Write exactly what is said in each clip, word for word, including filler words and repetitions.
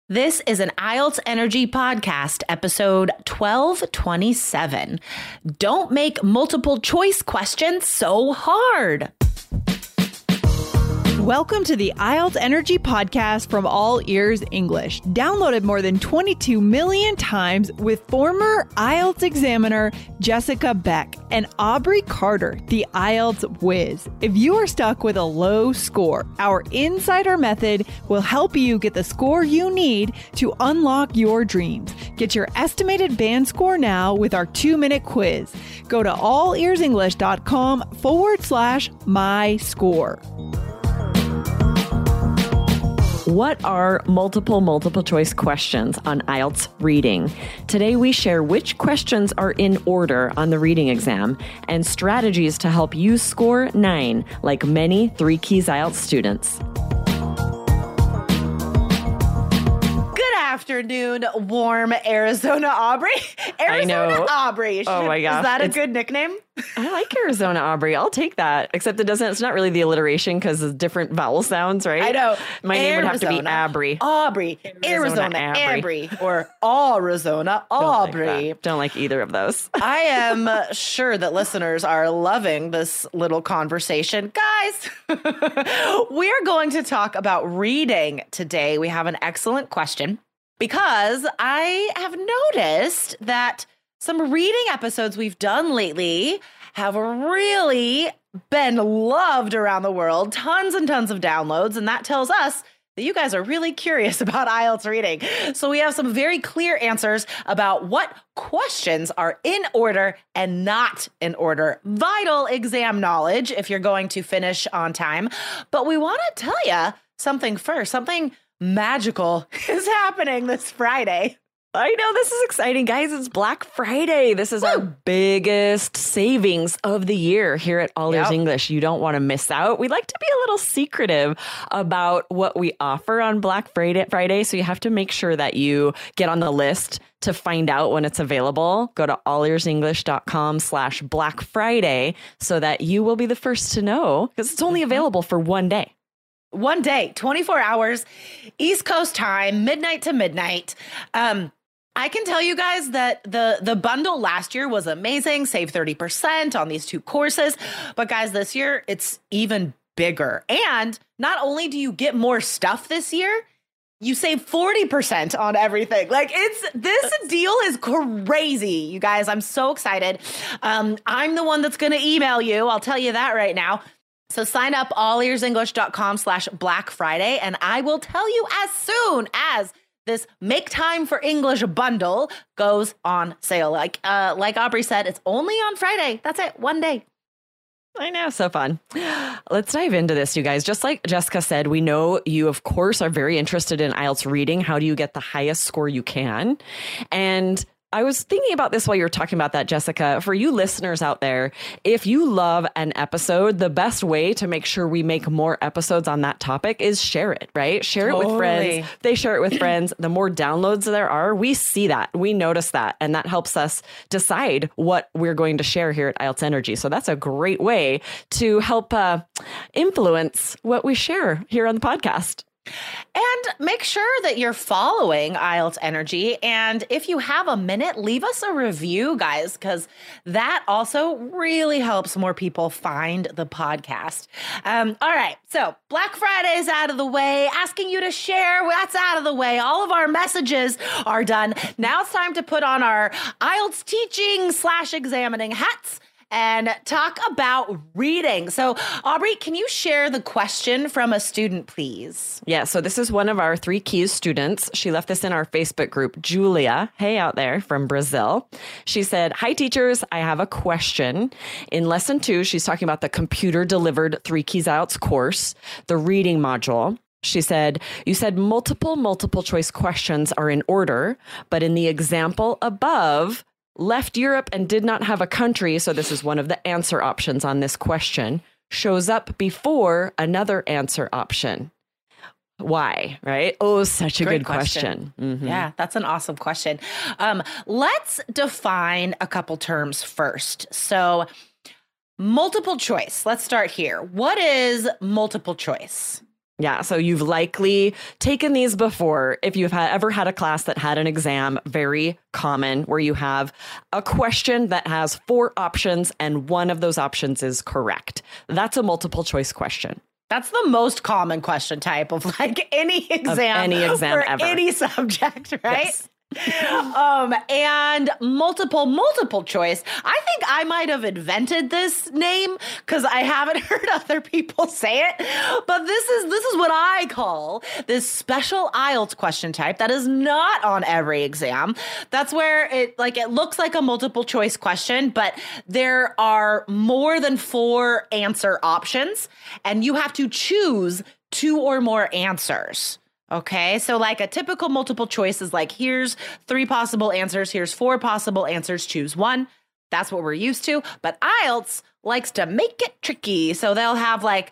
This is an I E L T S Energy podcast, episode twelve twenty-seven. Don't make multiple choice questions so hard. Welcome to the I E L T S Energy podcast from All Ears English, downloaded more than twenty-two million times with former I E L T S examiner Jessica Beck and Aubrey Carter, the I E L T S whiz. If you are stuck with a low score, our Insider Method will help you get the score you need to unlock your dreams. Get your estimated band score now with our two-minute quiz. Go to allearsenglish.com forward slash my score. What are multiple multiple choice questions on I E L T S reading? Today we share which questions are in order on the reading exam and strategies to help you score nine like many Three Keys I E L T S students. Afternoon, warm Arizona Aubrey. Arizona I know. Aubrey. Oh my gosh. Is that a It's, good nickname? I like Arizona Aubrey. I'll take that. Except it doesn't, it's not really the alliteration because it's different vowel sounds, right? I know. My name would have to be Aubrey. Aubrey. Arizona, Arizona Aubrey. Or Arizona Aubrey. Don't like, Don't like either of those. I am sure that listeners are loving this little conversation. Guys, we are going to talk about reading today. We have an excellent question. Because I have noticed that some reading episodes we've done lately have really been loved around the world, tons and tons of downloads, and that tells us that you guys are really curious about I E L T S reading. So we have some very clear answers about what questions are in order and not in order. Vital exam knowledge if you're going to finish on time. But we want to tell you something first, something magical is happening this Friday. I know, this is exciting, guys. It's Black Friday. This is Woo! Our biggest savings of the year here at All Ears yep. English. You don't want to miss out. We like to be a little secretive about what we offer on Black Friday, Friday, so you have to make sure that you get on the list to find out when it's available. Go to allearsenglish.com slash Black Friday so that you will be the first to know, because it's only available for one day. One day, twenty-four hours, East Coast time, midnight to midnight. Um, I can tell you guys that the, the bundle last year was amazing. Save thirty percent on these two courses. But guys, this year, it's even bigger. And not only do you get more stuff this year, you save forty percent on everything. Like it's, this deal is crazy, you guys. I'm so excited. Um, I'm the one that's going to email you. I'll tell you that right now. So sign up allearsenglish.com slash Black Friday, and I will tell you as soon as this Make Time for English bundle goes on sale. Like uh, like Aubrey said, it's only on Friday. That's it. One day. I know. So fun. Let's dive into this, you guys. Just like Jessica said, we know you, of course, are very interested in I E L T S reading. How do you get the highest score you can? And I was thinking about this while you were talking about that, Jessica. For you listeners out there, if you love an episode, the best way to make sure we make more episodes on that topic is share it, right? Share totally. It with friends. They share it with friends. The more downloads there are, we see that. We notice that. And that helps us decide what we're going to share here at I E L T S Energy. So that's a great way to help uh, influence what we share here on the podcast. And make sure that you're following I E L T S Energy. And if you have a minute, leave us a review, guys, because that also really helps more people find the podcast. Um, all right. So Black Friday is out of the way. Asking you to share, that's out of the way. All of our messages are done. Now it's time to put on our I E L T S teaching slash examining hats and talk about reading. So, Aubrey, can you share the question from a student, please? Yeah, so this is one of our Three Keys students. She left this in our Facebook group, Julia, hey out there from Brazil. She said, hi, teachers, I have a question. In lesson two, she's talking about the computer-delivered Three Keys I E L T S course, the reading module. She said, you said multiple multiple choice questions are in order, but in the example above, left Europe and did not have a country, so this is one of the answer options on this question, shows up before another answer option. Why, right? Oh, such a Great good question. question. Mm-hmm. Yeah, that's an awesome question. Um, let's define a couple terms first. So multiple choice. Let's start here. What is multiple choice? Yeah, so you've likely taken these before. If you've had, ever had a class that had an exam, very common, where you have a question that has four options and one of those options is correct. That's a multiple choice question. That's the most common question type of like any exam, of any exam for ever. any subject, right? Yes. um, and multiple, multiple choice. I think I might have invented this name because I haven't heard other people say it. But this is this is what I call this special I E L T S question type that is not on every exam. That's where it like it looks like a multiple choice question, but there are more than four answer options, and you have to choose two or more answers. Okay, so like a typical multiple choice is like, here's three possible answers, here's four possible answers, choose one. That's what we're used to. But I E L T S likes to make it tricky. So they'll have like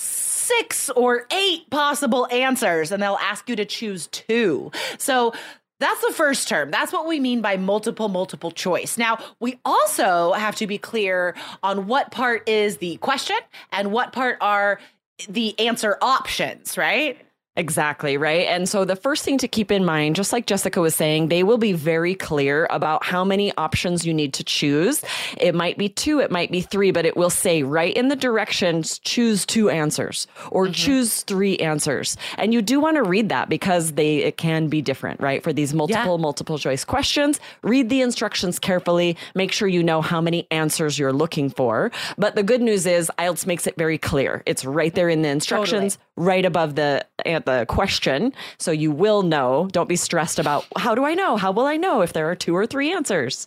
six or eight possible answers and they'll ask you to choose two. So that's the first term. That's what we mean by multiple, multiple choice. Now, we also have to be clear on what part is the question and what part are the answer options, right? Exactly, right? And so the first thing to keep in mind, just like Jessica was saying, they will be very clear about how many options you need to choose. It might be two, it might be three, but it will say right in the directions, choose two answers or mm-hmm. choose three answers. And you do want to read that because they it can be different, right? For these multiple, yeah. multiple choice questions, read the instructions carefully, make sure you know how many answers you're looking for. But the good news is I E L T S makes it very clear. It's right there in the instructions, totally. right above the at the question. So you will know. Don't be stressed about how do I know? How will I know if there are two or three answers?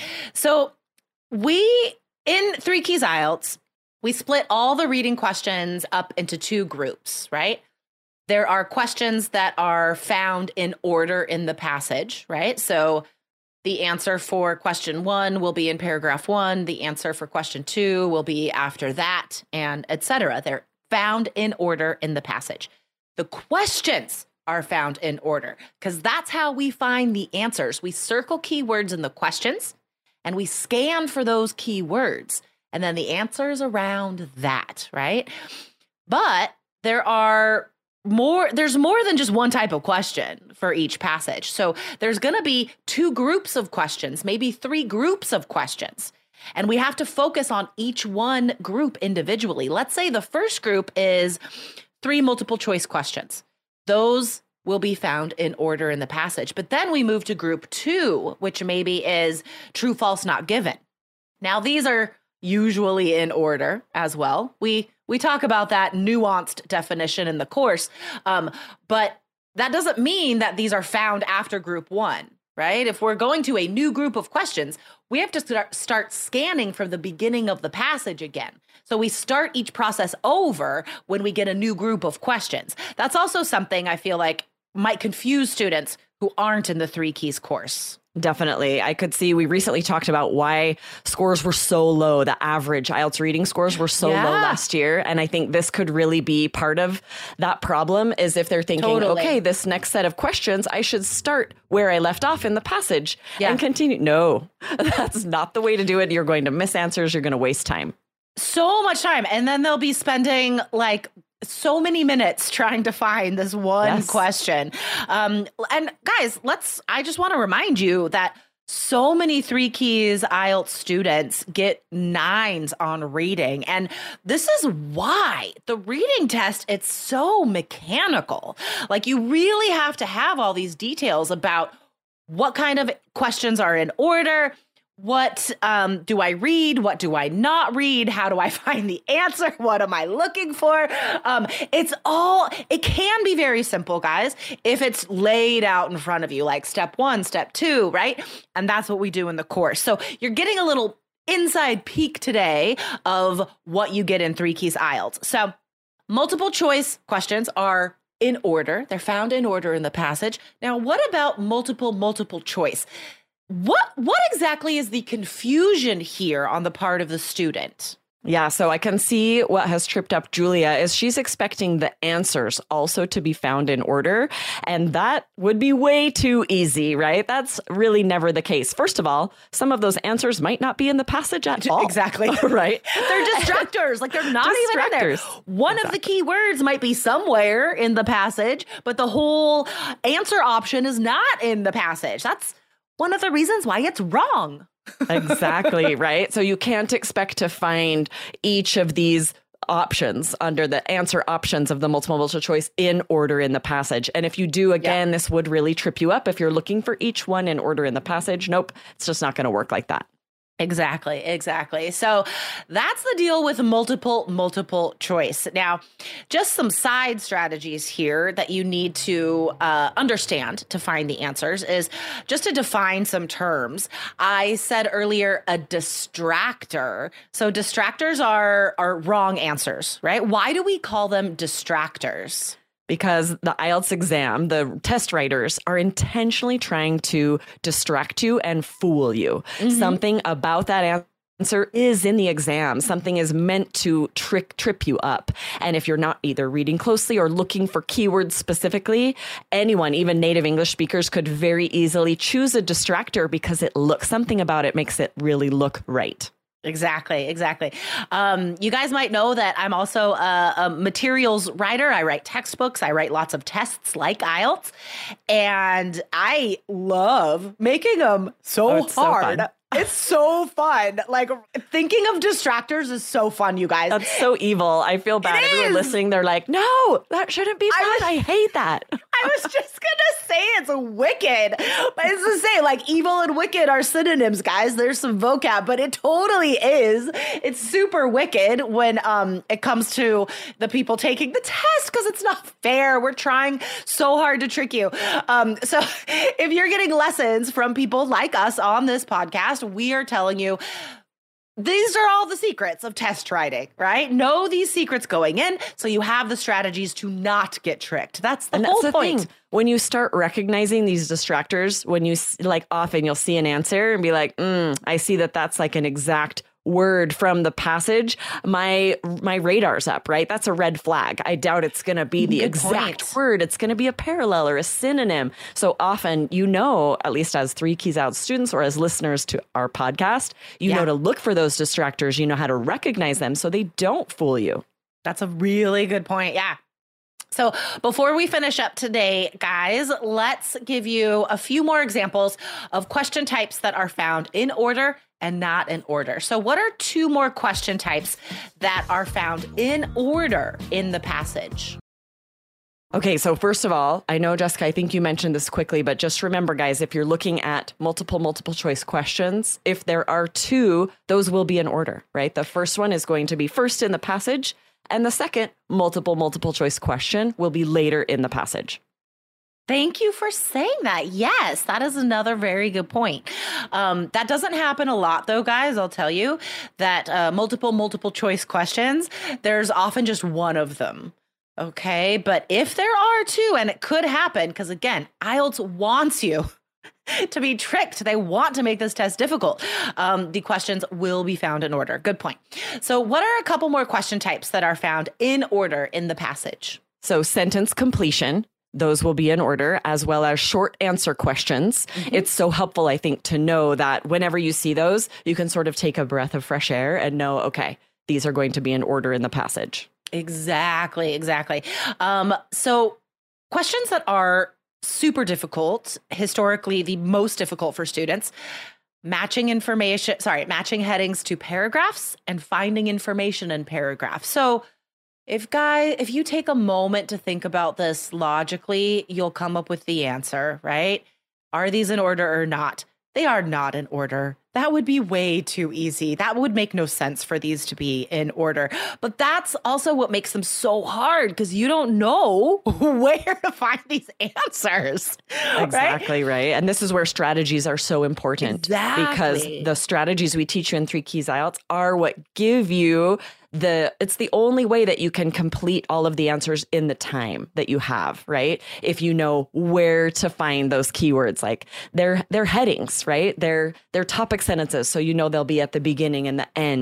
So we, in Three Keys I E L T S, we split all the reading questions up into two groups, right? There are questions that are found in order in the passage, right? So the answer for question one will be in paragraph one. The answer for question two will be after that, and et cetera. They're found in order in the passage. The questions are found in order because that's how we find the answers. We circle keywords in the questions and we scan for those keywords and then the answers around that, right? But there are more, there's more than just one type of question for each passage. So there's going to be two groups of questions, maybe three groups of questions. And we have to focus on each one group individually. Let's say the first group is three multiple choice questions. Those will be found in order in the passage. But then we move to group two, which maybe is true, false, not given. Now, these are usually in order as well. We we talk about that nuanced definition in the course, um, but that doesn't mean that these are found after group one, right? If we're going to a new group of questions, we have to start, start scanning from the beginning of the passage again. So we start each process over when we get a new group of questions. That's also something I feel like might confuse students who aren't in the Three Keys course. Definitely. I could see we recently talked about why scores were so low. The average I E L T S reading scores were so yeah. low last year. And I think this could really be part of that problem is if they're thinking, totally. okay, this next set of questions, I should start where I left off in the passage yeah. and continue. No, that's not the way to do it. You're going to miss answers. You're going to waste time. So much time. And then they'll be spending like so many minutes trying to find this one yes. question. Um, and guys, let's, I just want to remind you that so many Three Keys I E L T S students get nines on reading. And this is why the reading test, it's so mechanical. Like you really have to have all these details about what kind of questions are in order. What um, do I read? What do I not read? How do I find the answer? What am I looking for? Um, it's all, it can be very simple, guys, if it's laid out in front of you, like step one, step two, right? And that's what we do in the course. So you're getting a little inside peek today of what you get in Three Keys I E L T S. So multiple choice questions are in order. They're found in order in the passage. Now, what about multiple, multiple choice? What what exactly is the confusion here on the part of the student? Yeah, so I can see what has tripped up Julia is she's expecting the answers also to be found in order. And that would be way too easy, right? That's really never the case. First of all, some of those answers might not be in the passage at all. Exactly. Right? They're distractors. Like they're not even in there. One exactly. of the key words might be somewhere in the passage, but the whole answer option is not in the passage. That's one of the reasons why it's wrong. Exactly, right? So you can't expect to find each of these options under the answer options of the multiple multiple choice in order in the passage. And if you do, again, yeah. this would really trip you up if you're looking for each one in order in the passage. Nope, it's just not going to work like that. Exactly, exactly. So that's the deal with multiple, multiple choice. Now, just some side strategies here that you need to uh, understand to find the answers is just to define some terms. I said earlier, a distractor. So distractors are, are wrong answers, right? Why do we call them distractors? Because the I E L T S exam, the test writers are intentionally trying to distract you and fool you. Mm-hmm. Something about that answer is in the exam. Something is meant to trick, trip you up. And if you're not either reading closely or looking for keywords specifically, anyone, even native English speakers, could very easily choose a distractor because it looks, something about it makes it really look right. Exactly, exactly. Um, you guys might know that I'm also a, a materials writer. I write textbooks. I write lots of tests like I E L T S. And I love making them so oh, hard. So it's so fun. Like thinking of distractors is so fun, you guys. That's so evil. I feel bad. It Everyone is. listening, they're like, no, that shouldn't be fun. I, was, I hate that. I was just going to say it's wicked. But it's to say, like, evil and wicked are synonyms, guys. There's some vocab, but it totally is. It's super wicked when um it comes to the people taking the test because it's not fair. We're trying so hard to trick you. Um, so if you're getting lessons from people like us on this podcast, we are telling you these are all the secrets of test writing, right? Know these secrets going in so you have the strategies to not get tricked. That's the and whole that's the point. Thing. When you start recognizing these distractors, when you like often you'll see an answer and be like, mm, I see that that's like an exact word from the passage, my my radar's up, right? That's a red flag. I doubt it's going to be the Good exact point. word. It's going to be a parallel or a synonym. So often, you know, at least as Three Keys Out students or as listeners to our podcast, you yeah. know to look for those distractors. You know how to recognize them so they don't fool you. That's a really good point. Yeah. So before we finish up today, guys, let's give you a few more examples of question types that are found in order and not in order. So what are two more question types that are found in order in the passage? Okay, so first of all, I know, Jessica, I think you mentioned this quickly, but just remember, guys, if you're looking at multiple, multiple choice questions, if there are two, those will be in order, right? The first one is going to be first in the passage, and the second multiple, multiple choice question will be later in the passage. Thank you for saying that. Yes, that is another very good point. Um, that doesn't happen a lot, though, guys. I'll tell you that uh, multiple, multiple choice questions, there's often just one of them. Okay, but if there are two, and it could happen, because again, I E L T S wants you to be tricked. They want to make this test difficult. Um, the questions will be found in order. Good point. So what are a couple more question types that are found in order in the passage? So sentence completion. Those will be in order, as well as short answer questions. Mm-hmm. It's so helpful, I think, to know that whenever you see those, you can sort of take a breath of fresh air and know, okay, these are going to be in order in the passage. Exactly, exactly. Um, so questions that are super difficult, historically the most difficult for students, matching information, sorry, matching headings to paragraphs and finding information in paragraphs. So If guy, if you take a moment to think about this logically, you'll come up with the answer, right? Are these in order or not? They are not in order. That would be way too easy. That would make no sense for these to be in order. But that's also what makes them so hard, because you don't know where to find these answers. Exactly, right? right? And this is where strategies are so important. Exactly. Because the strategies we teach you in Three Keys I E L T S are what give you the, it's the only way that you can complete all of the answers in the time that you have, right? If you know where to find those keywords, like they're, they're headings, right? They're, they're topic sentences. So you know they'll be at the beginning and the end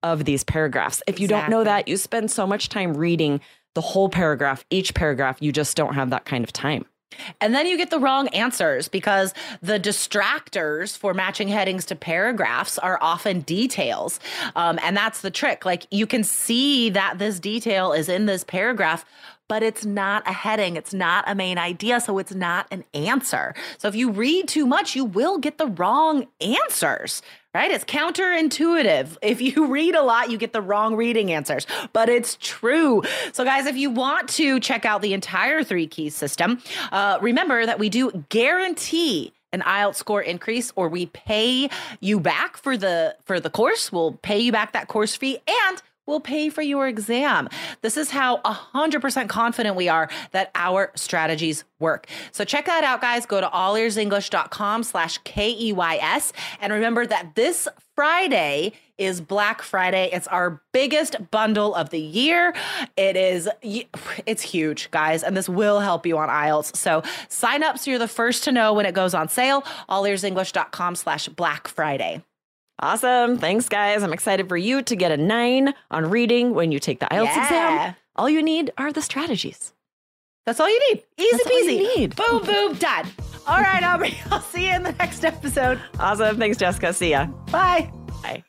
of these paragraphs. If you Exactly. don't know that, you spend so much time reading the whole paragraph, each paragraph, you just don't have that kind of time. And then you get the wrong answers because the distractors for matching headings to paragraphs are often details. Um, and that's the trick. Like you can see that this detail is in this paragraph, but it's not a heading. It's not a main idea. So it's not an answer. So if you read too much, you will get the wrong answers, right? It's counterintuitive. If you read a lot, you get the wrong reading answers, but it's true. So guys, if you want to check out the entire three keys system, uh, remember that we do guarantee an I E L T S score increase, or we pay you back for the, for the course. We'll pay you back that course fee, and we'll pay for your exam. This is how one hundred percent confident we are that our strategies work. So check that out, guys. Go to allearsenglish.com slash K E Y S. And remember that this Friday is Black Friday. It's our biggest bundle of the year. It is, it's huge, guys, and this will help you on I E L T S. So sign up so you're the first to know when it goes on sale. allearsenglish.com slash Black Friday. Awesome. Thanks, guys. I'm excited for you to get a nine on reading when you take the I E L T S Yeah. exam. All you need are the strategies. That's all you need. Easy That's all peasy. you need. Boom, boom, done. All right, Aubrey. I'll see you in the next episode. Awesome. Thanks, Jessica. See ya. Bye. Bye.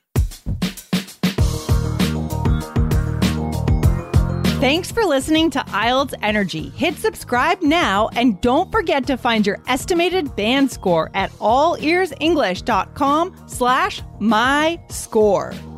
Thanks for listening to I E L T S Energy. Hit subscribe now and don't forget to find your estimated band score at allearsenglish.com slash my score.